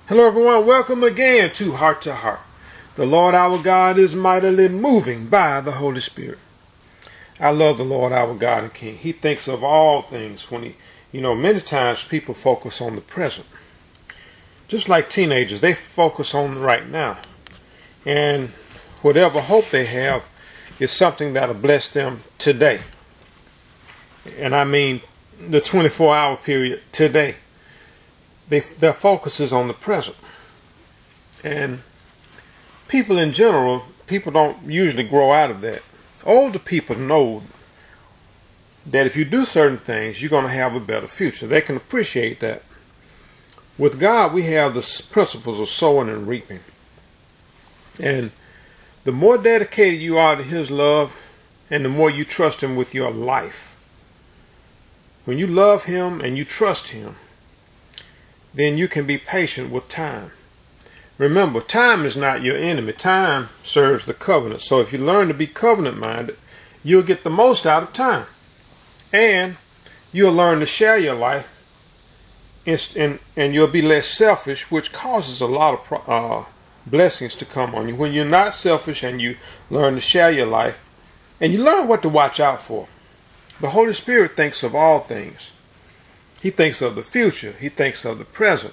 Hello everyone, welcome again to Heart to Heart. The Lord our God is mightily moving by the Holy Spirit. I love the Lord our God and King. He thinks of all things when many times people focus on the present. Just like teenagers, they focus on right now. And whatever hope they have is something that'll bless them today. And I mean the 24-hour period today. Their focus is on the present. And people in general, people don't usually grow out of that. Older people know that if you do certain things, you're going to have a better future. They can appreciate that. With God, we have the principles of sowing and reaping. And the more dedicated you are to His love, and the more you trust Him with your life. When you love Him and you trust Him, then you can be patient with time. Remember, time is not your enemy. Time serves the covenant. So if you learn to be covenant-minded, you'll get the most out of time. And you'll learn to share your life, and you'll be less selfish, which causes a lot of blessings to come on you. When you're not selfish and you learn to share your life, and you learn what to watch out for. The Holy Spirit thinks of all things. He thinks of the future. He thinks of the present.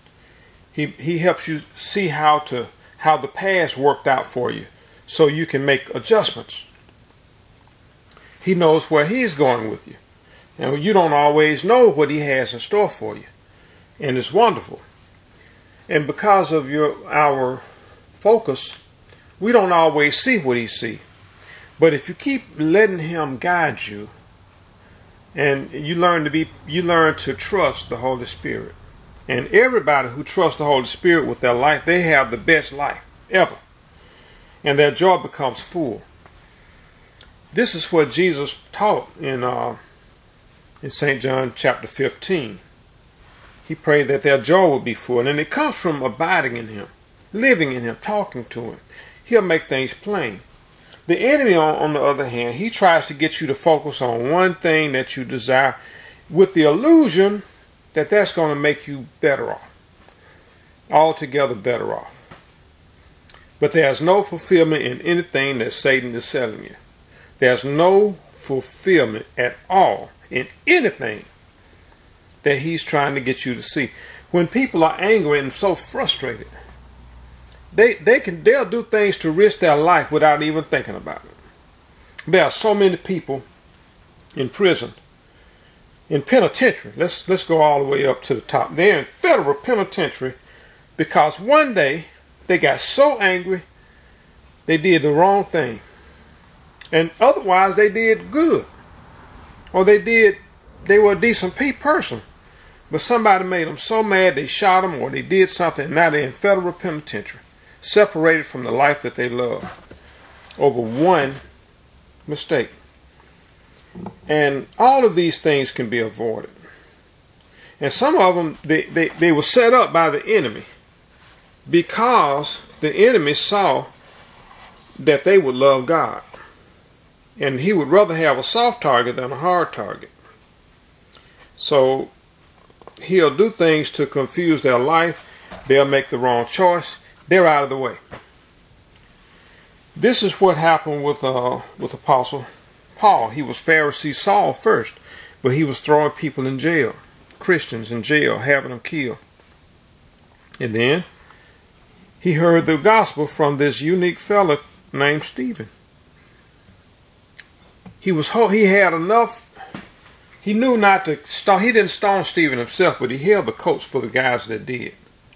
He helps you see how the past worked out for you so you can make adjustments. He knows where He's going with you. And you don't always know what He has in store for you. And it's wonderful. And because of our focus, we don't always see what He sees. But if you keep letting Him guide you, and you learn to trust the Holy Spirit. And everybody who trusts the Holy Spirit with their life, they have the best life ever. And their joy becomes full. This is what Jesus taught in St. John chapter 15. He prayed that their joy would be full. And it comes from abiding in Him, living in Him, talking to Him. He'll make things plain. The enemy, on the other hand, he tries to get you to focus on one thing that you desire with the illusion that that's going to make you better off. Altogether better off. But there's no fulfillment in anything that Satan is selling you. There's no fulfillment at all in anything that he's trying to get you to see. When people are angry and so frustrated, they'll do things to risk their life without even thinking about it. There are so many people in prison, in penitentiary. Let's go all the way up to the top. They're in federal penitentiary because one day they got so angry they did the wrong thing, and otherwise they did good, or they were a decent person, but somebody made them so mad they shot them or they did something, and now they're in federal penitentiary. Separated from the life that they love over one mistake. And all of these things can be avoided. And some of them, they were set up by the enemy because the enemy saw that they would love God. And he would rather have a soft target than a hard target. So he'll do things to confuse their life. They'll make the wrong choice. They're out of the way. This is what happened with Apostle Paul. He was Pharisee Saul first, but he was throwing people in jail, Christians in jail, having them killed. And then he heard the gospel from this unique fella named Stephen. He had enough. He knew not to stone. He didn't stone Stephen himself, but he held the coats for the guys that did.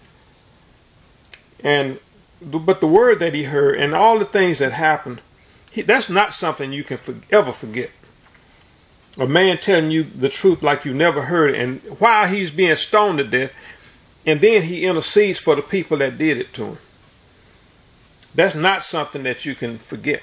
But the word that he heard and all the things that happened, that's not something you can ever forget. A man telling you the truth like you never heard it, and while he's being stoned to death, and then he intercedes for the people that did it to him. That's not something that you can forget.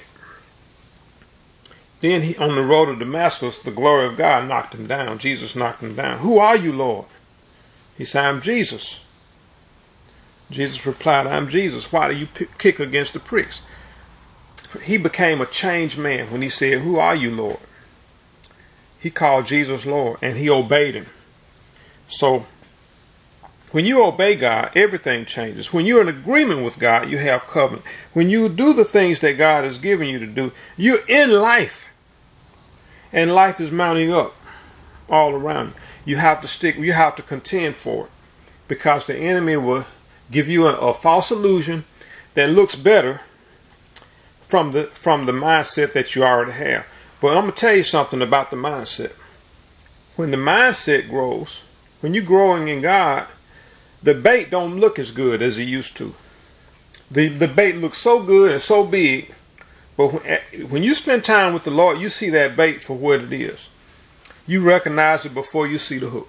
Then on the road to Damascus, the glory of God knocked him down. Jesus knocked him down. "Who are you, Lord?" He said, "I'm Jesus." Jesus replied, "I'm Jesus. Why do you kick against the pricks?" He became a changed man when he said, "Who are you, Lord?" He called Jesus Lord, and he obeyed him. So When you obey God, everything changes. When you're in agreement with God, you have covenant. When you do the things that God has given you to do, you're in life. And life is mounting up all around you. You have to contend for it. Because the enemy will give you a false illusion that looks better from the mindset that you already have. But I'm going to tell you something about the mindset. When the mindset grows, when you're growing in God, the bait don't look as good as it used to. The bait looks so good and so big, but when you spend time with the Lord, you see that bait for what it is. You recognize it before you see the hook.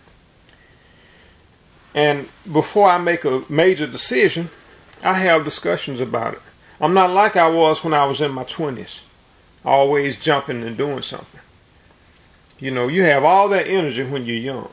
And before I make a major decision, I have discussions about it. I'm not like I was when I was in my 20s, always jumping and doing something. You know, you have all that energy when you're young.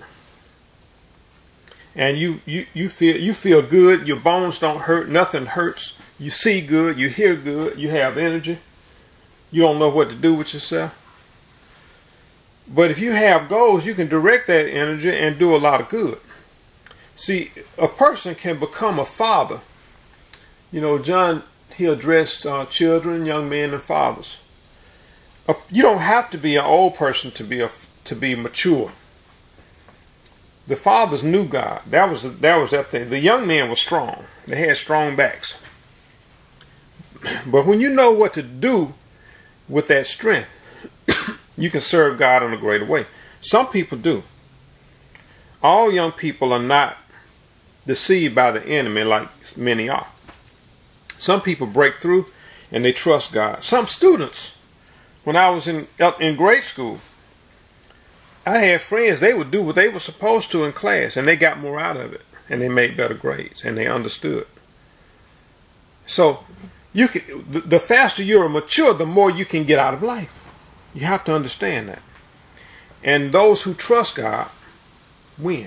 And you feel good, your bones don't hurt, nothing hurts. You see good, you hear good, you have energy. You don't know what to do with yourself. But if you have goals, you can direct that energy and do a lot of good. See, a person can become a father. You know, John, he addressed children, young men, and fathers. You don't have to be an old person to be mature. The fathers knew God. That was that thing. The young men were strong. They had strong backs. But when you know what to do with that strength, you can serve God in a greater way. Some people do. All young people are not deceived by the enemy like many are. Some people break through and they trust God. Some students, when I was in grade school, I had friends, they would do what they were supposed to in class, and they got more out of it, and they made better grades, and they understood. So, the faster you're mature, the more you can get out of life. You have to understand that. And those who trust God win.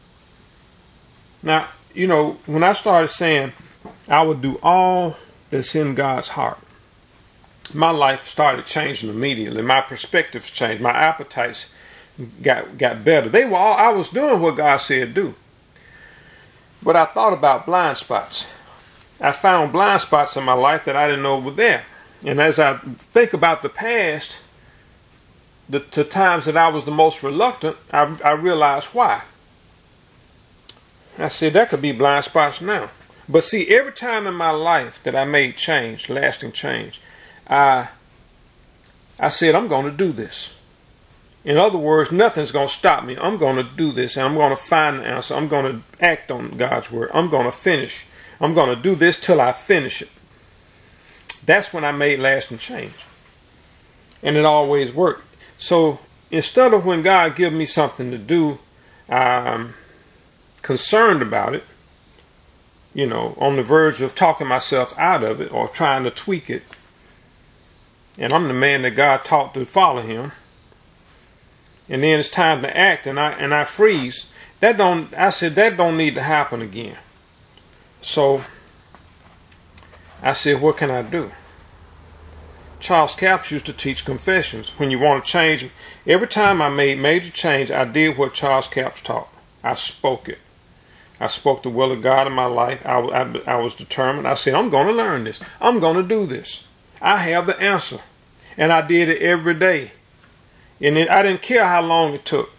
Now, you know, when I started saying I would do all that's in God's heart, my life started changing immediately. My perspectives changed. My appetites got better. I was doing what God said do. But I thought about blind spots. I found blind spots in my life that I didn't know were there. And as I think about the past, the times that I was the most reluctant, I realized why. I said, that could be blind spots now. But see, every time in my life that I made change, lasting change, I said, I'm going to do this. In other words, nothing's going to stop me. I'm going to do this, and I'm going to find the answer. I'm going to act on God's word. I'm going to finish. I'm going to do this till I finish it. That's when I made lasting change. And it always worked. So instead of when God gives me something to do, I'm concerned about it, you know, on the verge of talking myself out of it or trying to tweak it. And I'm the man that God taught to follow him. And then it's time to act, and I freeze. I said that don't need to happen again. So I said, what can I do? Charles Capps used to teach confessions. When you want to change, every time I made major change, I did what Charles Capps taught. I spoke it. I spoke the will of God in my life. I was determined. I said, I'm going to learn this. I'm going to do this. I have the answer. And I did it every day. And I didn't care how long it took.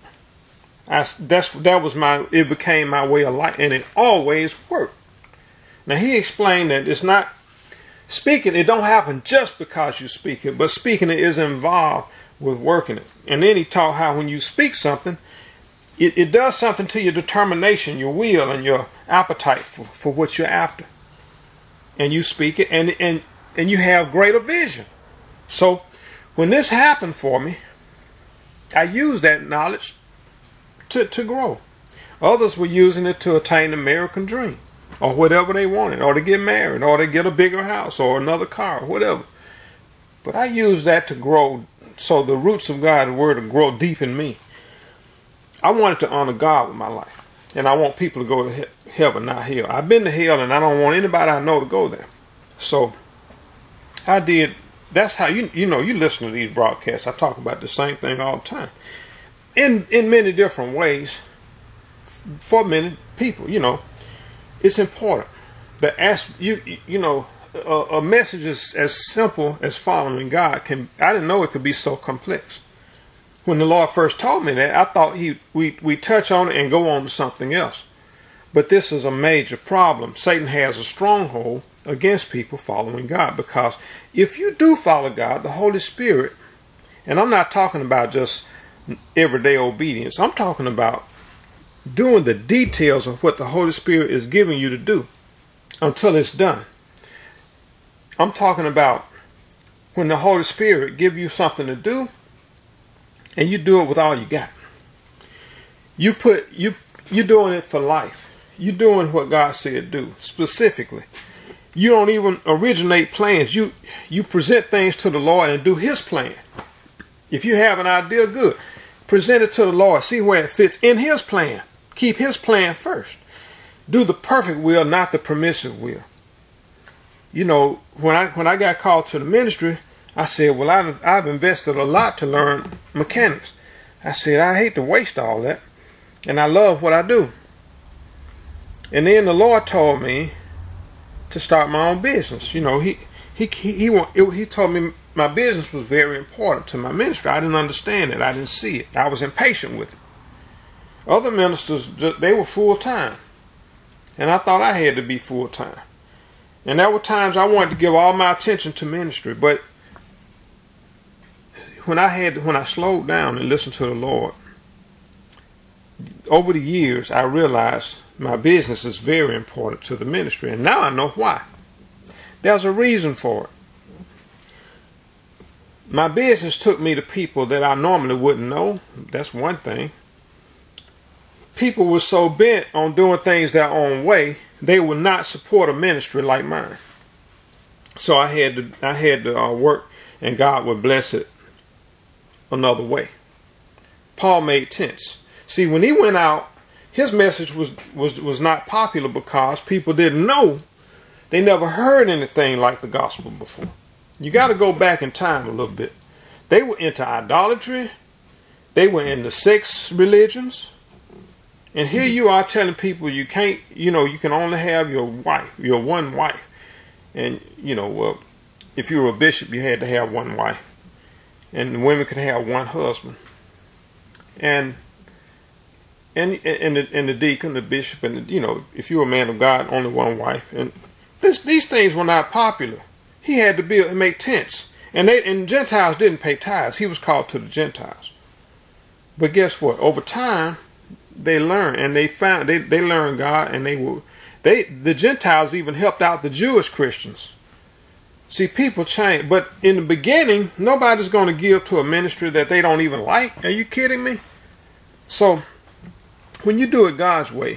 It became my way of life, and it always worked. Now he explained that it's not speaking. It don't happen just because you speak it, but speaking it is involved with working it. And then he taught how when you speak something, it does something to your determination, your will, and your appetite for what you're after. And you speak it, and you have greater vision. So when this happened for me, I used that knowledge to grow. Others were using it to attain the American dream, or whatever they wanted, or to get married, or to get a bigger house, or another car, or whatever. But I used that to grow, so the roots of God's word to grow deep in me. I wanted to honor God with my life, and I want people to go to heaven, not hell. I've been to hell, and I don't want anybody I know to go there. So I did. That's how you listen to these broadcasts. I talk about the same thing all the time, in many different ways, for many people. It's important that a message is as simple as following God I didn't know it could be so complex. When the Lord first told me that, I thought we touch on it and go on to something else. But this is a major problem. Satan has a stronghold against people following God, because if you do follow God, the Holy Spirit, and I'm not talking about just everyday obedience, I'm talking about doing the details of what the Holy Spirit is giving you to do until it's done. I'm talking about when the Holy Spirit give you something to do and you do it with all you got. You're doing it for life. You're doing what God said do specifically. You don't even originate plans. You present things to the Lord and do His plan. If you have an idea, good. Present it to the Lord. See where it fits in His plan. Keep His plan first. Do the perfect will, not the permissive will. When I got called to the ministry, I said, well, I've invested a lot to learn mechanics. I said, I hate to waste all that, and I love what I do. And then the Lord told me to start my own business. He told me my business was very important to my ministry. I didn't understand it. I didn't see it. I was impatient with it. Other ministers, they were full-time, and I thought I had to be full-time. And there were times I wanted to give all my attention to ministry, but when I slowed down and listened to the Lord, over the years I realized my business is very important to the ministry, and now I know why. There's a reason for it. My business took me to people that I normally wouldn't know. That's one thing. People were so bent on doing things their own way, they would not support a ministry like mine. So I had to work, and God would bless it another way. Paul made tents. See, when he went out, his message was not popular because people didn't know. They never heard anything like the gospel before. You got to go back in time a little bit. They were into idolatry. They were into sex religions. And here you are telling people you can't, you can only have your one wife. And, if you were a bishop, you had to have one wife. And women could have one husband. And the deacon, the bishop, and if you were a man of God, only one wife. And these things were not popular. He had to make tents, and Gentiles didn't pay tithes. He was called to the Gentiles. But guess what? Over time, they learned, and they learned God, and the Gentiles even helped out the Jewish Christians. See, people change, but in the beginning, nobody's going to give to a ministry that they don't even like. Are you kidding me? So when you do it God's way,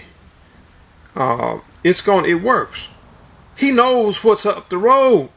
it works. He knows what's up the road.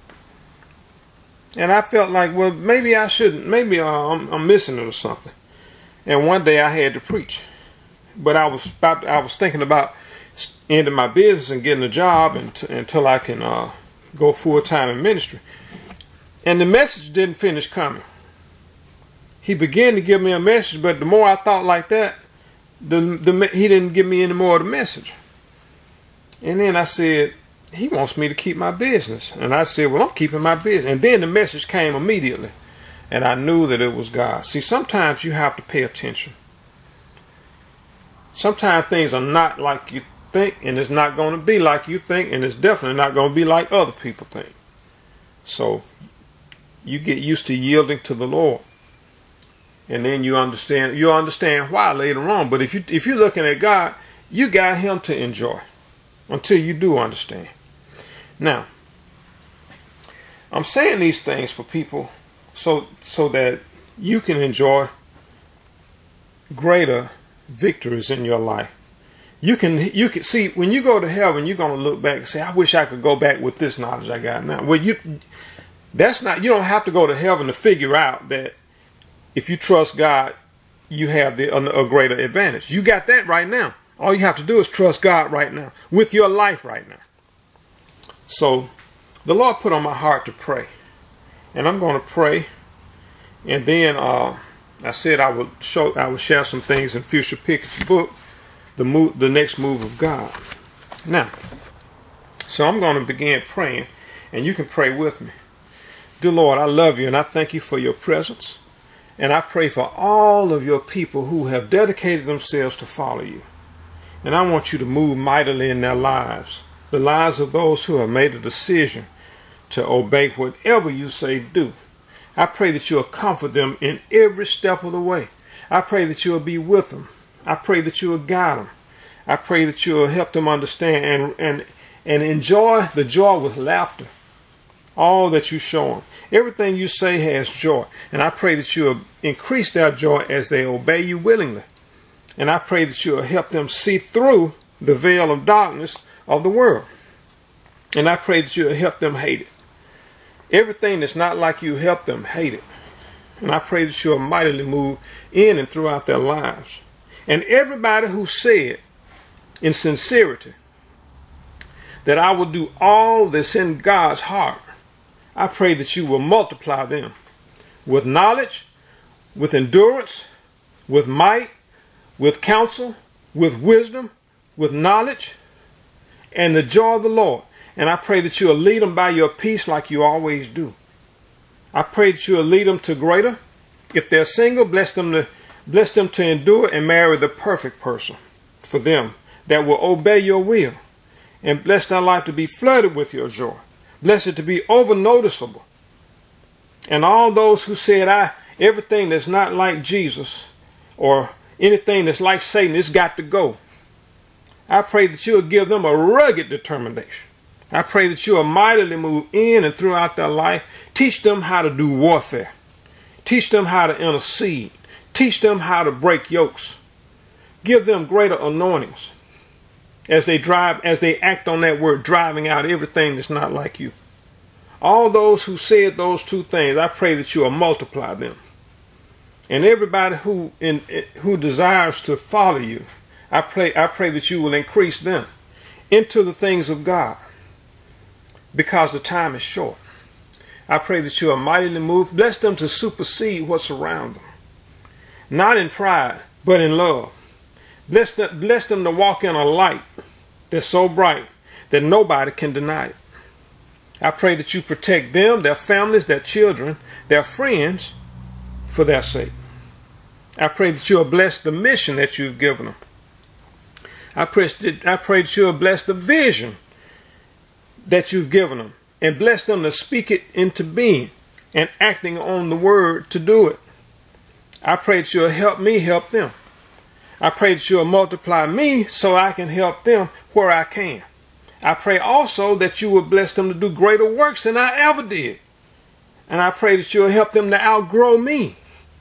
And I felt like, well, maybe I shouldn't. Maybe I'm missing it or something. And one day I had to preach, but I was thinking about ending my business and getting a job until I can go full time in ministry. And the message didn't finish coming. He began to give me a message, but the more I thought like that, he didn't give me any more of the message. And then I said, he wants me to keep my business. And I said, well, I'm keeping my business. And then the message came immediately. And I knew that it was God. See, sometimes you have to pay attention. Sometimes things are not like you think, and it's not going to be like you think, and it's definitely not going to be like other people think. So you get used to yielding to the Lord. And then you understand why later on. But if you're looking at God, you got Him to enjoy until you do understand. Now, I'm saying these things for people so that you can enjoy greater victories in your life. You can see, when you go to heaven, you're going to look back and say, I wish I could go back with this knowledge I got now. Well, you don't have to go to heaven to figure out that if you trust God, you have a greater advantage. You got that right now. All you have to do is trust God right now, with your life right now. So the Lord put on my heart to pray. And I'm going to pray. And then I said I would share some things in Future Pickett's book the next move of God. Now, so I'm going to begin praying, and you can pray with me. Dear Lord, I love you, and I thank you for your presence. And I pray for all of your people who have dedicated themselves to follow you. And I want you to move mightily in their lives, the lives of those who have made a decision to obey whatever you say do. I pray that you'll comfort them in every step of the way. I pray that you'll be with them. I pray that you'll guide them. I pray that you'll help them understand and enjoy the joy with laughter. All that you show them. Everything you say has joy. And I pray that you'll increase their joy as they obey you willingly. And I pray that you'll help them see through the veil of darkness of the world. And I pray that you'll help them hate it. Everything that's not like you, help them hate it. And I pray that you'll mightily move in and throughout their lives. And everybody who said in sincerity that I will do all that's in God's heart, I pray that you will multiply them with knowledge, with endurance, with might, with counsel, with wisdom, with knowledge, and the joy of the Lord. And I pray that you'll lead them by your peace like you always do. I pray that you'll lead them to greater. If they're single, bless them to endure and marry the perfect person for them that will obey your will. And bless their life to be flooded with your joy. Bless it to be over noticeable. And all those who said, everything that's not like Jesus or anything that's like Satan, it's got to go. I pray that you'll give them a rugged determination. I pray that you'll mightily move in and throughout their life. Teach them how to do warfare. Teach them how to intercede. Teach them how to break yokes. Give them greater anointings as they act on that word, driving out everything that's not like you. All those who said those two things, I pray that you will multiply them. And everybody who desires to follow you, I pray that you will increase them into the things of God, because the time is short. I pray that you will mightily move. Bless them to supersede what's around them, not in pride, but in love. Bless them to walk in a light that's so bright that nobody can deny it. I pray that you protect them, their families, their children, their friends, for their sake. I pray that you'll bless the mission that you've given them. I pray that you'll bless the vision that you've given them, and bless them to speak it into being and acting on the word to do it. I pray that you'll help me help them. I pray that you'll multiply me so I can help them where I can. I pray also that you will bless them to do greater works than I ever did. And I pray that you'll help them to outgrow me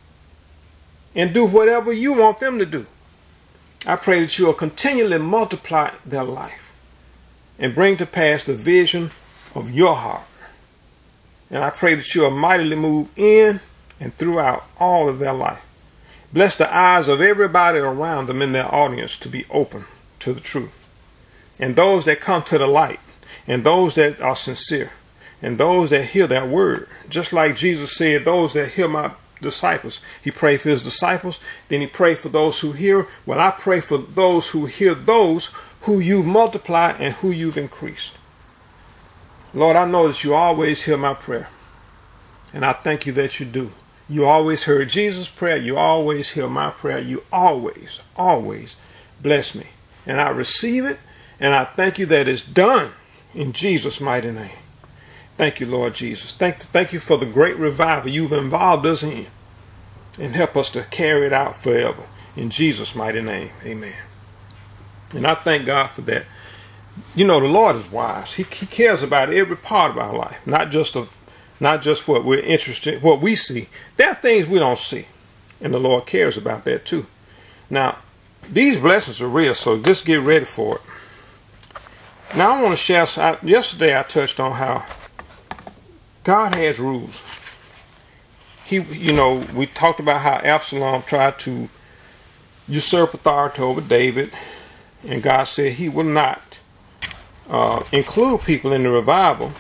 and do whatever you want them to do. I pray that you'll continually multiply their life and bring to pass the vision of your heart. And I pray that you'll mightily move in and throughout all of their life. Bless the eyes of everybody around them in their audience to be open to the truth. And those that come to the light, and those that are sincere, and those that hear that word. Just like Jesus said, those that hear my disciples. He prayed for his disciples, then he prayed for those who hear. Well, I pray for those who hear, those who you've multiplied and who you've increased. Lord, I know that you always hear my prayer, and I thank you that you do. You always heard Jesus' prayer. You always hear my prayer. You always, always bless me. And I receive it, and I thank you that it's done in Jesus' mighty name. Thank you, Lord Jesus. Thank you for the great revival you've involved us in, and help us to carry it out forever. In Jesus' mighty name, amen. And I thank God for that. You know, the Lord is wise. He cares about every part of our life, not just what we're interested in, what we see. There are things we don't see, and the Lord cares about that too. Now, these blessings are real, so just get ready for it. Now, I want to share. Yesterday, I touched on how God has rules. We talked about how Absalom tried to usurp authority over David, and God said he will not include people in the revival.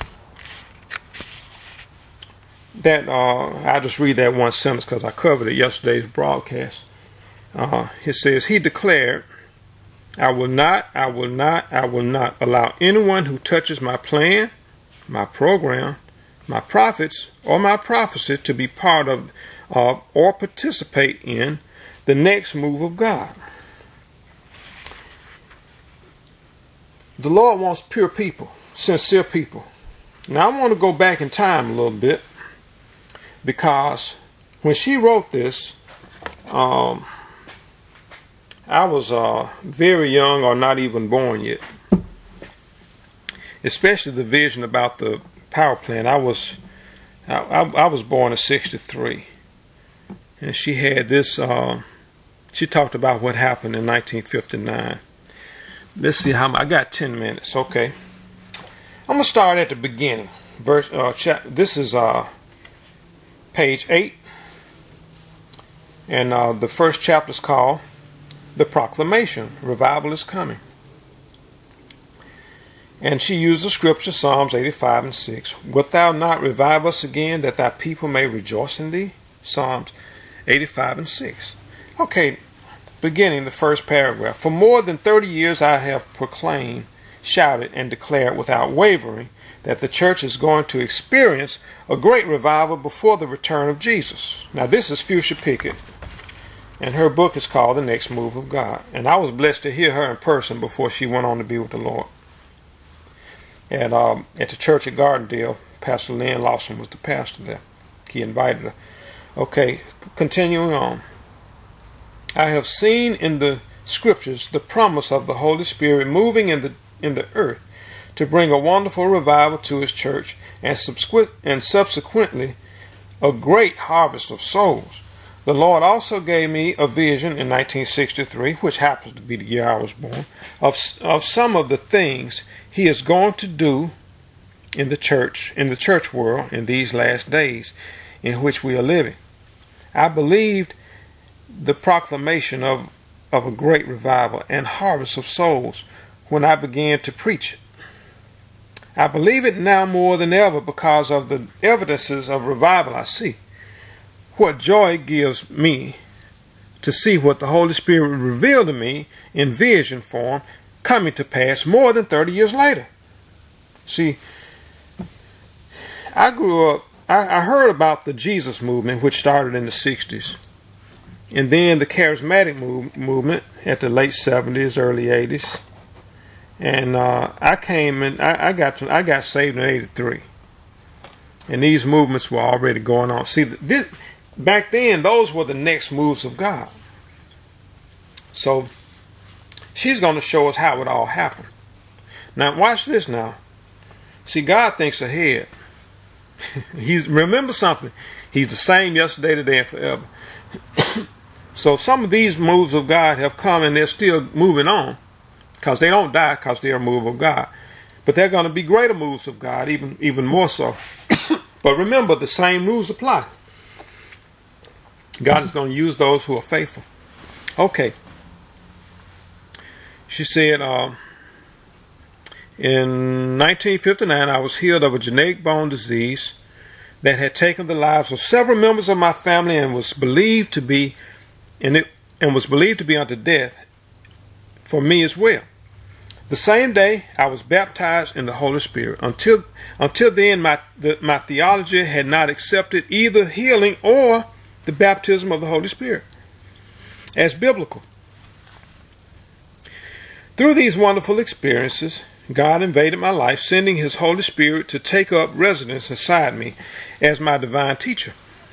That I'll just read that one sentence because I covered it yesterday's broadcast. It says, he declared, I will not allow anyone who touches my plan, my program, my prophets, or my prophecy to be part of or participate in the next move of God. The Lord wants pure people, sincere people. Now I want to go back in time a little bit, because when she wrote this, I was very young or not even born yet. Especially the vision about the power plant. I was born in '63, and she had this. She talked about what happened in 1959. Let's see how I got 10 minutes. Okay, I'm gonna start at the beginning. This is page 8, and the first chapter is called "The Proclamation." Revival is coming. And she used the scripture, Psalms 85 and 6. Wilt thou not revive us again, that thy people may rejoice in thee? Psalms 85 and 6. Okay, beginning the first paragraph. For more than 30 years I have proclaimed, shouted, and declared without wavering that the church is going to experience a great revival before the return of Jesus. Now this is Fuchsia Pickett, and her book is called The Next Move of God. And I was blessed to hear her in person before she went on to be with the Lord. At the church at Gardendale, Pastor Lynn Lawson was the pastor there. He invited her. Okay, continuing on. I have seen in the scriptures the promise of the Holy Spirit moving in the earth to bring a wonderful revival to his church, and subsequently a great harvest of souls. The Lord also gave me a vision in 1963, which happens to be the year I was born, of some of the things he is going to do in the church world in these last days in which we are living. I believed the proclamation of a great revival and harvest of souls when I began to preach it. I believe it now more than ever because of the evidences of revival I see. What joy it gives me to see what the Holy Spirit revealed to me in vision form coming to pass more than 30 years later. See, I grew up, I heard about the Jesus movement, which started in the 60s, and then the charismatic movement at the late 70s, early 80s, and I got saved in '83, and these movements were already going on. See, back then, those were the next moves of God. So she's going to show us how it all happened. Now, watch this now. See, God thinks ahead. Remember something. He's the same yesterday, today, and forever. So some of these moves of God have come, and they're still moving on, because they don't die, because they're a move of God. But they're going to be greater moves of God, even more so. But remember, the same rules apply. God is going to use those who are faithful. Okay. She said, in 1959, I was healed of a genetic bone disease that had taken the lives of several members of my family and was believed to be unto death for me as well. The same day, I was baptized in the Holy Spirit. Until then, my theology had not accepted either healing or the baptism of the Holy Spirit as biblical. Through these wonderful experiences, God invaded my life, sending his Holy Spirit to take up residence inside me as my divine teacher.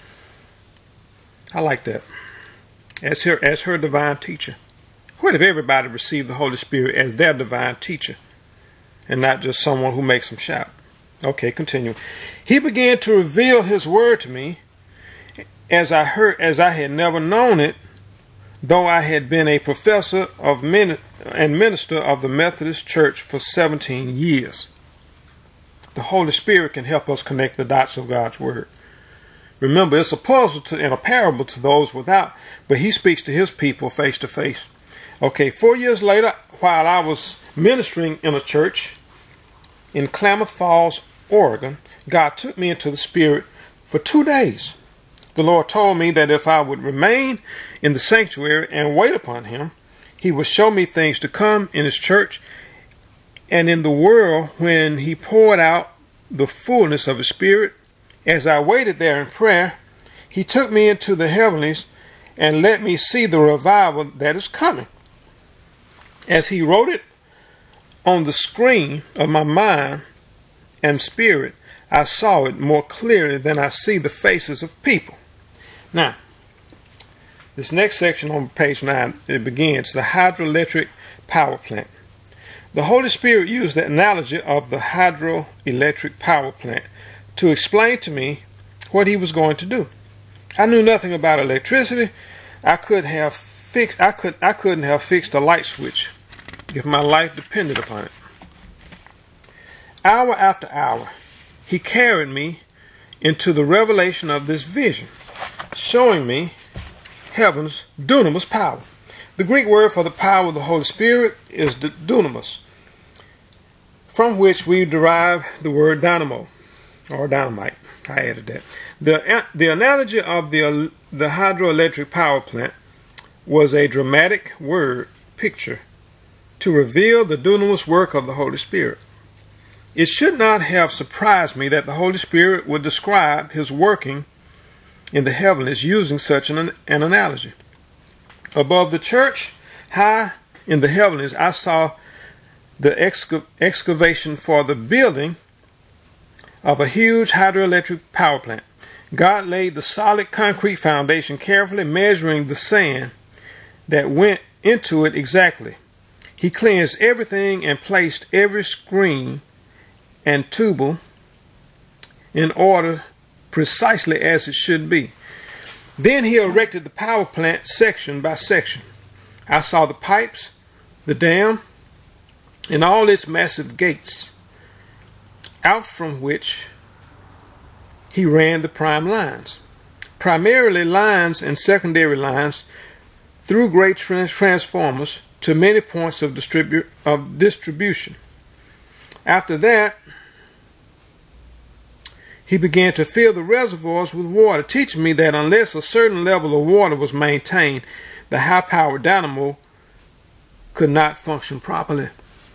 I like that. As her divine teacher. What if everybody received the Holy Spirit as their divine teacher and not just someone who makes them shout? Okay, continue. He began to reveal his word to me as I had never known it, though I had been a professor and minister of the Methodist Church for 17 years. The Holy Spirit can help us connect the dots of God's word. Remember, it's a puzzle and a parable to those without, but he speaks to his people face to face. Okay, 4 years later, while I was ministering in a church in Klamath Falls, Oregon, God took me into the Spirit for 2 days. The Lord told me that if I would remain in the sanctuary and wait upon him, He would show me things to come in his church and in the world when he poured out the fullness of his Spirit. As I waited there in prayer, he took me into the heavenlies and let me see the revival that is coming. As he wrote it on the screen of my mind and spirit, I saw it more clearly than I see the faces of people. Now, this next section on page 9, it begins, the hydroelectric power plant. The Holy Spirit used the analogy of the hydroelectric power plant to explain to me what he was going to do. I knew nothing about electricity. I couldn't have fixed a light switch if my life depended upon it. Hour after hour, he carried me into the revelation of this vision, showing me heaven's dunamis power. The Greek word for the power of the Holy Spirit is dunamis, from which we derive the word dynamo, or dynamite. I added that. The analogy of the hydroelectric power plant was a dramatic word picture to reveal the dunamis work of the Holy Spirit. It should not have surprised me that the Holy Spirit would describe his working in the heavens using such an analogy. Above the church, high in the heavens, I saw the excavation for the building of a huge hydroelectric power plant. God laid the solid concrete foundation carefully, measuring the sand that went into it exactly. He cleansed everything and placed every screen and tubal in order precisely as it should be. Then he erected the power plant section by section. I saw the pipes, the dam, and all its massive gates, out from which he ran the prime lines, primarily lines and secondary lines through great transformers to many points of distribution. After that, he began to fill the reservoirs with water, teaching me that unless a certain level of water was maintained, the high-powered dynamo could not function properly.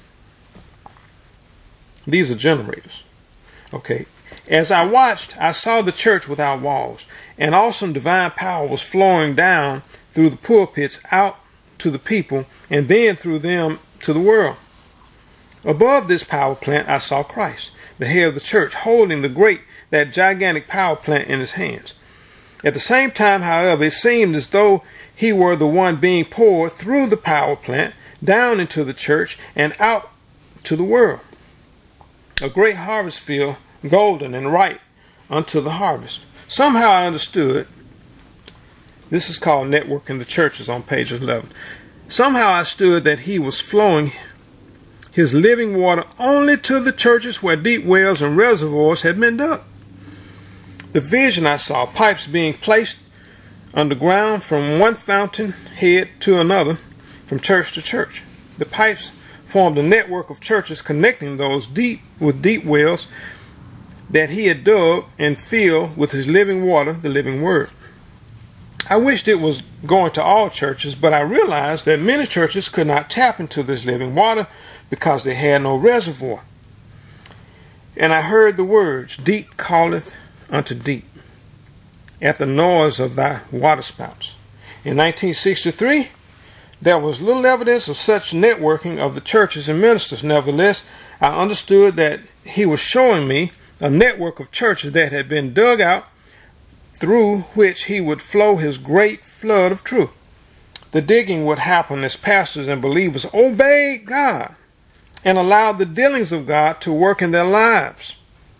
These are generators. Okay. As I watched, I saw the church without walls. An awesome divine power was flowing down through the pulpits out to the people, and then through them to the world. Above this power plant, I saw Christ, the head of the church, holding that gigantic power plant in his hands. At the same time, however, it seemed as though he were the one being poured through the power plant down into the church and out to the world. A great harvest field, golden and ripe unto the harvest. Somehow I understood, this is called Networking the Churches on page 11. Somehow I understood that he was flowing his living water only to the churches where deep wells and reservoirs had been dug. The vision I saw, pipes being placed underground from one fountain head to another, from church to church. The pipes formed a network of churches connecting those with deep wells that he had dug and filled with his living water, the living word. I wished it was going to all churches, but I realized that many churches could not tap into this living water because they had no reservoir. And I heard the words, deep calleth unto deep, at the noise of thy waterspouts. In 1963, there was little evidence of such networking of the churches and ministers. Nevertheless, I understood that he was showing me a network of churches that had been dug out, through which he would flow his great flood of truth. The digging would happen as pastors and believers obeyed God and allowed the dealings of God to work in their lives.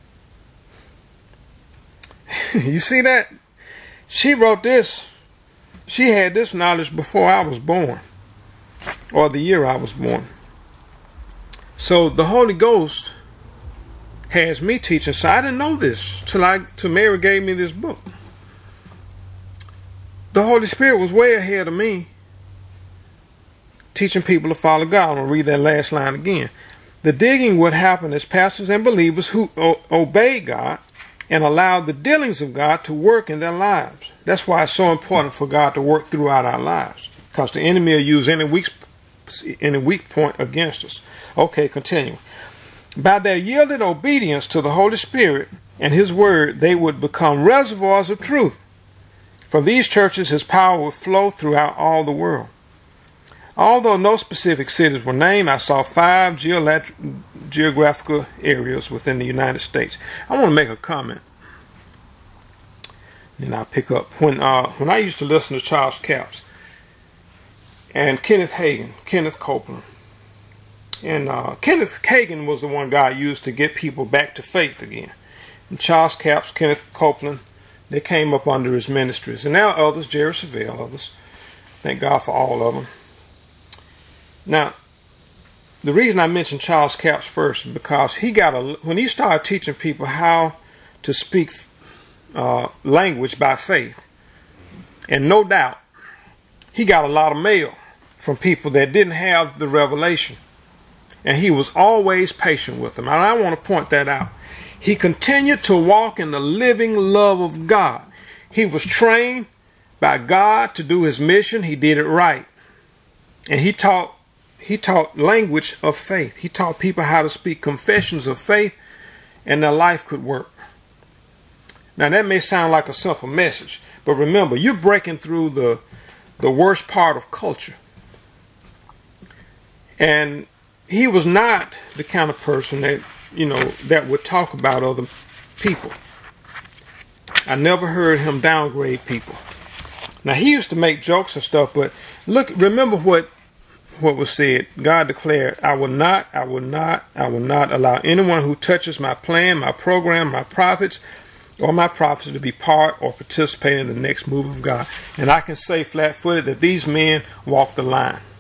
You see that? She wrote this. She had this knowledge before I was born, or the year I was born. So the Holy Ghost has me teaching. So I didn't know this till Mary gave me this book. The Holy Spirit was way ahead of me, teaching people to follow God. I'm going to read that last line again. The digging would happen as pastors and believers who obeyed God and allowed the dealings of God to work in their lives. That's why it's so important for God to work throughout our lives, because the enemy will use any weak weak point against us. Okay, continue. By their yielded obedience to the Holy Spirit and His Word, they would become reservoirs of truth. From these churches, His power would flow throughout all the world. Although no specific cities were named, I saw 5 geographical areas within the United States. I want to make a comment. Then I'll pick up. When I used to listen to Charles Capps and Kenneth Hagin, Kenneth Copeland, and Kenneth Hagin was the one God used to get people back to faith again. And Charles Capps, Kenneth Copeland, they came up under his ministries. And now others, Jerry Savelle, others. Thank God for all of them. Now, the reason I mentioned Charles Capps first is because when he started teaching people how to speak language by faith, and no doubt, he got a lot of mail from people that didn't have the revelation. And he was always patient with them. And I want to point that out. He continued to walk in the living love of God. He was trained by God to do his mission. He did it right. And he taught language of faith. He taught people how to speak confessions of faith, and their life could work. Now that may sound like a simple message, but remember, you're breaking through the worst part of culture. And he was not the kind of person that, that would talk about other people. I never heard him downgrade people. Now he used to make jokes and stuff, but remember what was said. God declared, I will not allow anyone who touches my plan, my program, my prophets, or my prophecy to be part or participate in the next move of God. And I can say flat-footed that these men walk the line.